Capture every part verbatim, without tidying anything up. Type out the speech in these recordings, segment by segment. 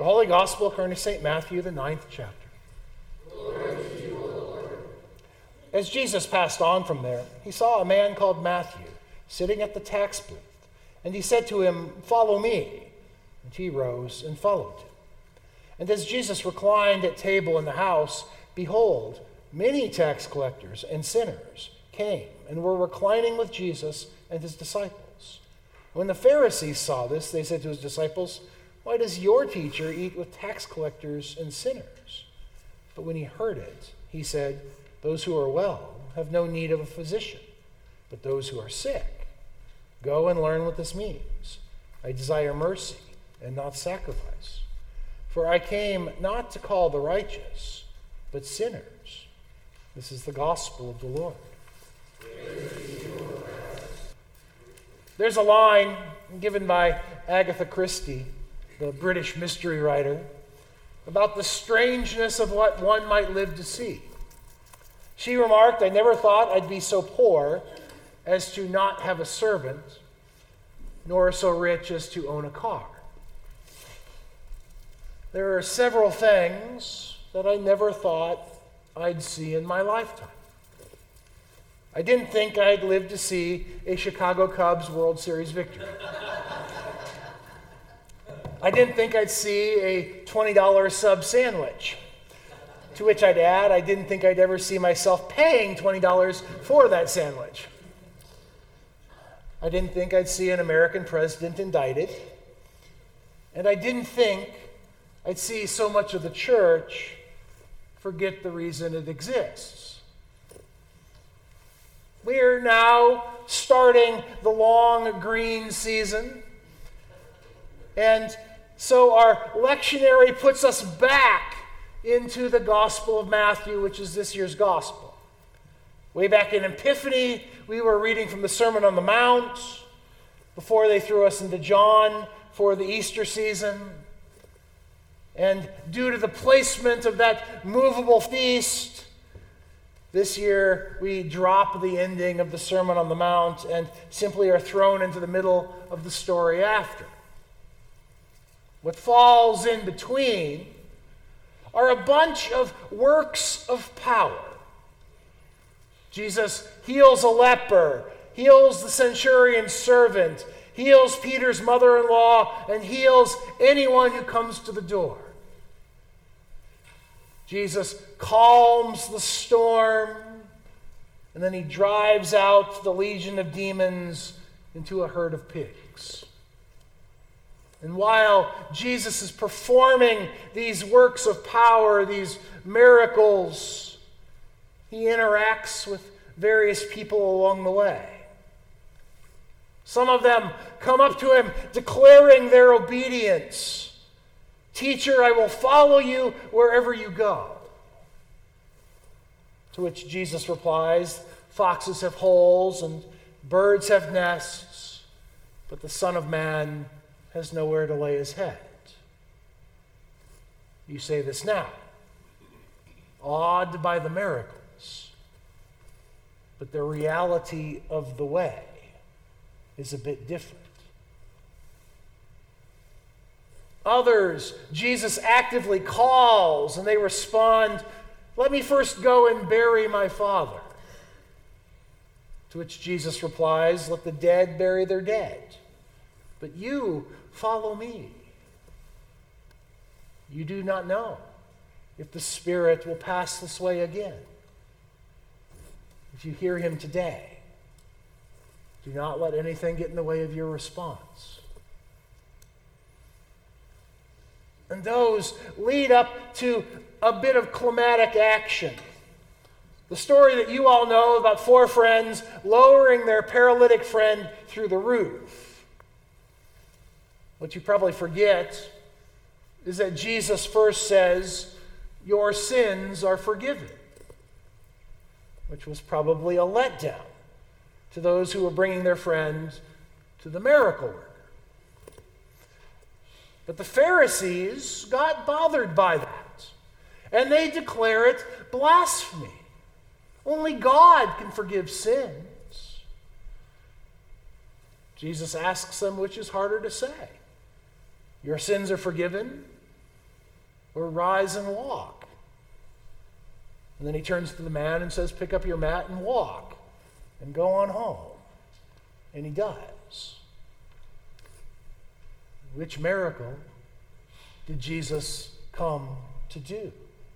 Holy Gospel according to Saint Matthew, the ninth chapter. Glory to you, O Lord. As Jesus passed on from there, he saw a man called Matthew sitting at the tax booth, and he said to him, "Follow me." And he rose and followed him. And as Jesus reclined at table in the house, behold, many tax collectors and sinners came and were reclining with Jesus and his disciples. When the Pharisees saw this, they said to his disciples, "Why does your teacher eat with tax collectors and sinners?" But when he heard it, he said, "Those who are well have no need of a physician, but those who are sick. Go and learn what this means. I desire mercy and not sacrifice. For I came not to call the righteous, but sinners." This is the gospel of the Lord. There's a line given by Agatha Christie, the British mystery writer, about the strangeness of what one might live to see. She remarked, "I never thought I'd be so poor as to not have a servant, nor so rich as to own a car. There are several things that I never thought I'd see in my lifetime. I didn't think I'd live to see a Chicago Cubs World Series victory. I didn't think I'd see a twenty dollars sub sandwich. To which I'd add, I didn't think I'd ever see myself paying twenty dollars for that sandwich. I didn't think I'd see an American president indicted. And I didn't think I'd see so much of the church forget the reason it exists. We're now starting the long green season. And so our lectionary puts us back into the Gospel of Matthew, which is this year's Gospel. Way back in Epiphany, we were reading from the Sermon on the Mount before they threw us into John for the Easter season. And due to the placement of that movable feast, this year we drop the ending of the Sermon on the Mount and simply are thrown into the middle of the story after. What falls in between are a bunch of works of power. Jesus heals a leper, heals the centurion's servant, heals Peter's mother-in-law, and heals anyone who comes to the door. Jesus calms the storm, and then he drives out the legion of demons into a herd of pigs. And while Jesus is performing these works of power, these miracles, he interacts with various people along the way. Some of them come up to him declaring their obedience. "Teacher, I will follow you wherever you go." To which Jesus replies, "Foxes have holes and birds have nests, but the Son of Man has nowhere to lay his head." You say this now, awed by the miracles, but the reality of the way is a bit different. Others, Jesus actively calls, and they respond, "Let me first go and bury my father." To which Jesus replies, "Let the dead bury their dead, but you follow me. You do not know if the Spirit will pass this way again. If you hear him today, do not let anything get in the way of your response." And those lead up to a bit of climatic action. The story that you all know about four friends lowering their paralytic friend through the roof. What you probably forget is that Jesus first says, "Your sins are forgiven," which was probably a letdown to those who were bringing their friend to the miracle worker. But the Pharisees got bothered by that, and they declare it blasphemy. Only God can forgive sins. Jesus asks them which is harder to say, "Your sins are forgiven," or rise and walk. And then he turns to the man and says, pick up your mat and walk and go on home. And he does. Which miracle did Jesus come to do?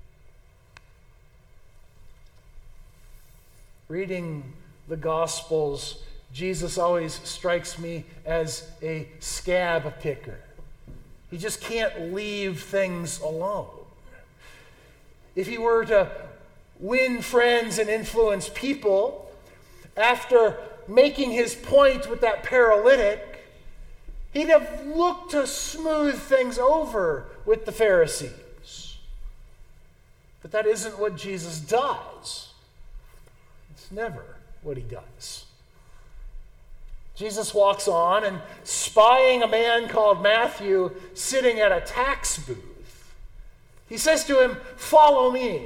Reading the Gospels, Jesus always strikes me as a scab picker. He just can't leave things alone. If he were to win friends and influence people, after making his point with that paralytic, he'd have looked to smooth things over with the Pharisees. But that isn't what Jesus does. It's never what he does. Jesus walks on, and spying a man called Matthew sitting at a tax booth, he says to him, "Follow me."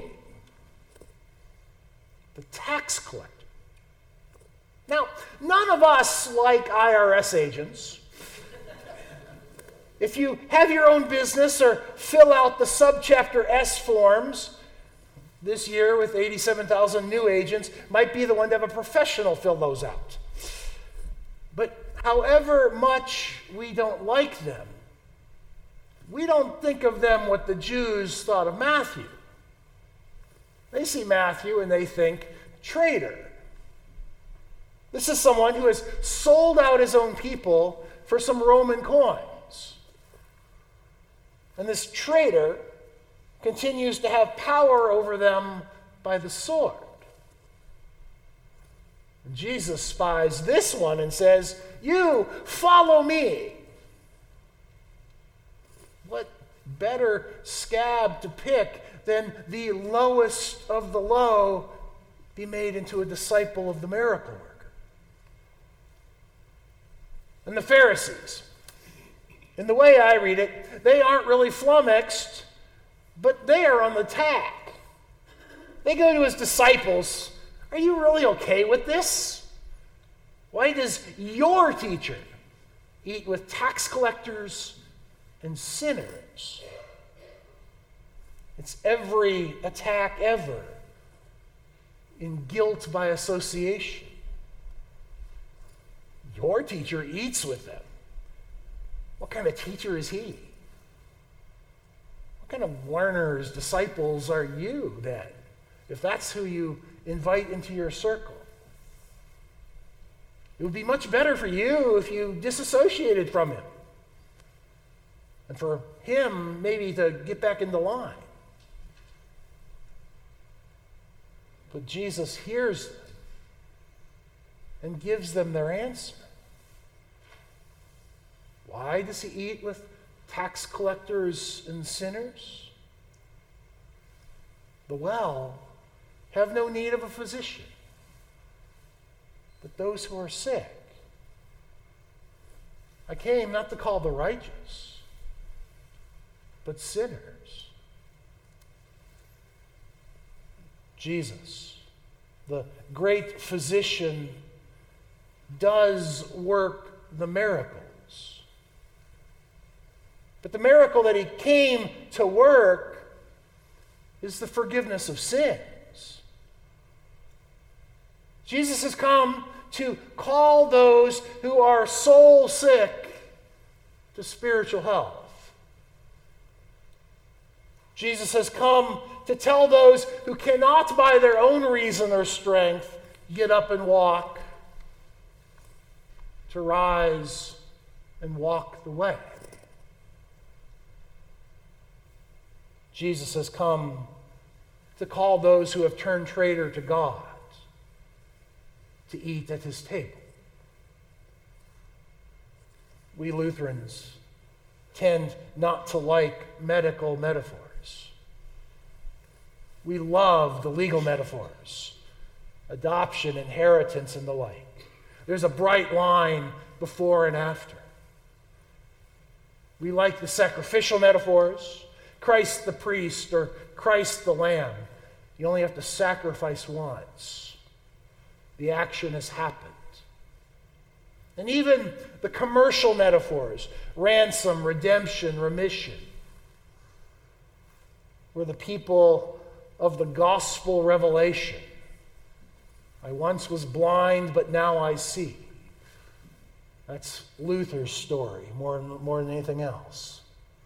The tax collector. Now, none of us like I R S agents. If you have your own business or fill out the subchapter S forms, this year with eighty-seven thousand new agents, might be the one to have a professional fill those out. But however much we don't like them, we don't think of them what the Jews thought of Matthew. They see Matthew and they think traitor. This is someone who has sold out his own people for some Roman coins. And this traitor continues to have power over them by the sword. And Jesus spies this one and says, "You follow me." What better scab to pick than the lowest of the low be made into a disciple of the miracle worker? And the Pharisees, in the way I read it, they aren't really flummoxed, but they are on the tack. They go to his disciples, "Are you really okay with this? Why does your teacher eat with tax collectors and sinners?" It's every attack ever in guilt by association. Your teacher eats with them. What kind of teacher is he? What kind of learners, disciples are you then, if that's who you invite into your circle? It would be much better for you if you disassociated from him, and for him maybe to get back into line. But Jesus hears them and gives them their answer. Why does he eat with tax collectors and sinners? The well have no need of a physician, but those who are sick. I came not to call the righteous, but sinners. Jesus, the great physician, does work the miracles. But the miracle that he came to work is the forgiveness of sins. Jesus has come to call those who are soul sick to spiritual health. Jesus has come to tell those who cannot by their own reason or strength get up and walk, to rise and walk the way. Jesus has come to call those who have turned traitor to God to eat at his table. We Lutherans tend not to like medical metaphors. We love the legal metaphors, adoption, inheritance, and the like. There's a bright line before and after. We like the sacrificial metaphors, Christ the priest or Christ the lamb. You only have to sacrifice once. The action has happened. And even the commercial metaphors, ransom, redemption, remission. We're the people of the gospel revelation. I once was blind, but now I see. That's Luther's story more, more than anything else.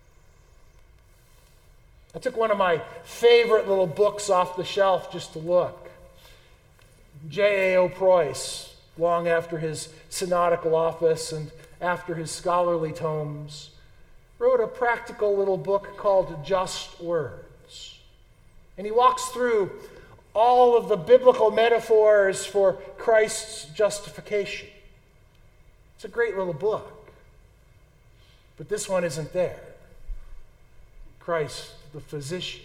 I took one of my favorite little books off the shelf just to look. J A O Preuss, long after his synodical office and after his scholarly tomes, wrote a practical little book called Just Words. And he walks through all of the biblical metaphors for Christ's justification. It's a great little book. But this one isn't there. Christ, the physician.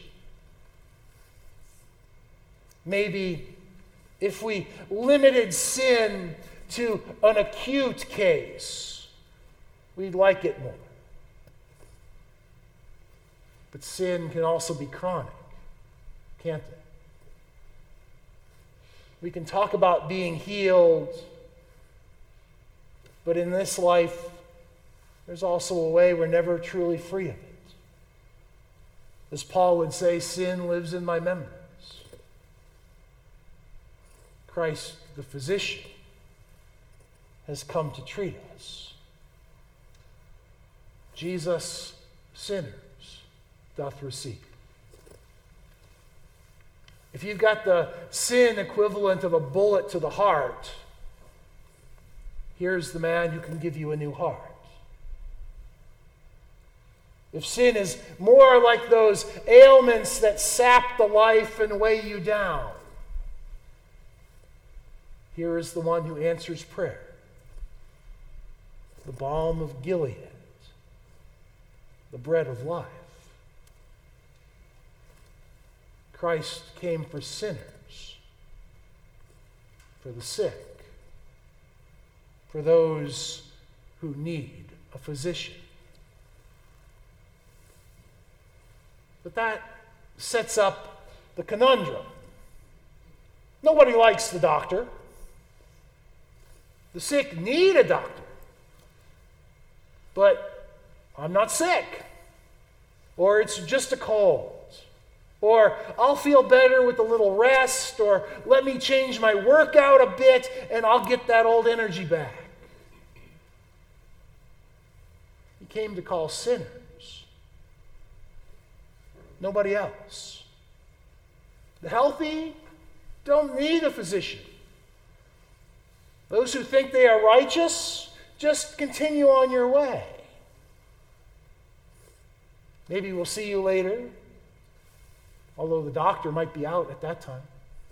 Maybe if we limited sin to an acute case, we'd like it more. But sin can also be chronic, can't it? We can talk about being healed, but in this life, there's also a way we're never truly free of it. As Paul would say, sin lives in my members. Christ, the physician, has come to treat us. Jesus, sinners, doth receive. If you've got the sin equivalent of a bullet to the heart, here's the man who can give you a new heart. If sin is more like those ailments that sap the life and weigh you down, here is the one who answers prayer. The balm of Gilead, the bread of life. Christ came for sinners, for the sick, for those who need a physician. But that sets up the conundrum. Nobody likes the doctor. The sick need a doctor. But I'm not sick. Or it's just a cold. Or I'll feel better with a little rest. Or let me change my workout a bit and I'll get that old energy back. He came to call sinners. Nobody else. The healthy don't need a physician. Those who think they are righteous, just continue on your way. Maybe we'll see you later, although the doctor might be out at that time.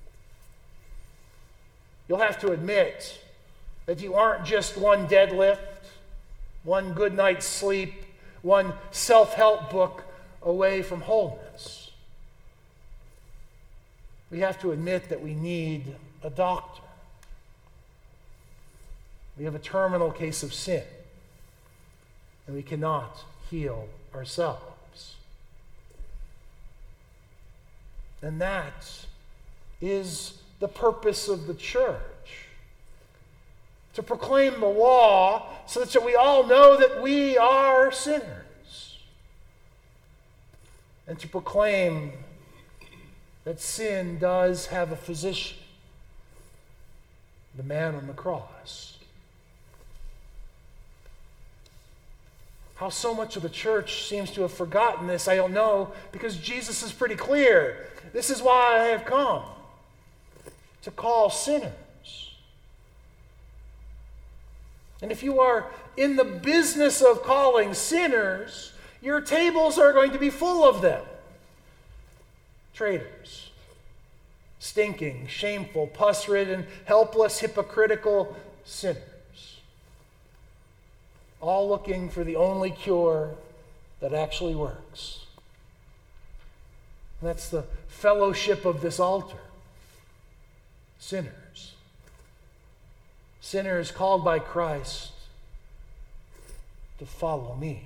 You'll have to admit that you aren't just one deadlift, one good night's sleep, one self-help book away from wholeness. We have to admit that we need a doctor. We have a terminal case of sin, and we cannot heal ourselves. And that is the purpose of the church. To proclaim the law so that we all know that we are sinners. And to proclaim that sin does have a physician, the man on the cross. How so much of the church seems to have forgotten this, I don't know, because Jesus is pretty clear. This is why I have come, to call sinners. And if you are in the business of calling sinners, your tables are going to be full of them. Traitors, stinking, shameful, pus-ridden, helpless, hypocritical sinners. All looking for the only cure that actually works. And that's the fellowship of this altar. Sinners. Sinners called by Christ to follow me.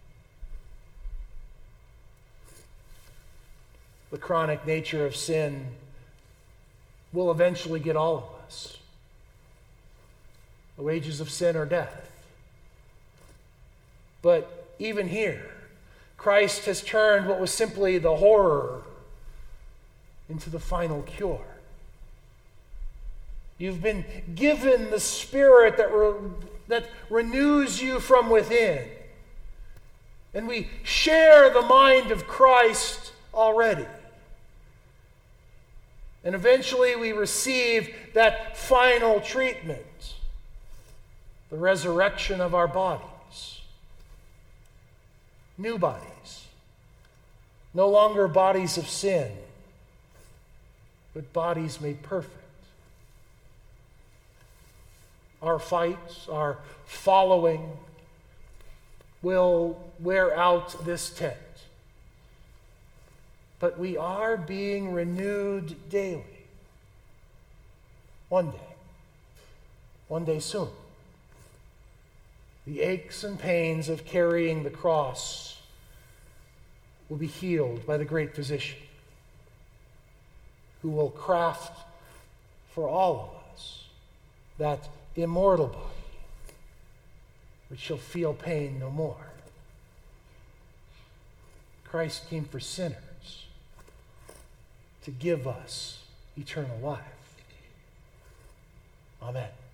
The chronic nature of sin will eventually get all of us. The wages of sin are death. But even here, Christ has turned what was simply the horror into the final cure. You've been given the Spirit that, re- that renews you from within. And we share the mind of Christ already. And eventually we receive that final treatment, the resurrection of our bodies. New bodies. No longer bodies of sin, but bodies made perfect. Our fights, our following will wear out this tent. But we are being renewed daily. One day. One day soon. The aches and pains of carrying the cross will be healed by the great physician, who will craft for all of us that immortal body, which shall feel pain no more. Christ came for sinners to give us eternal life. Amen.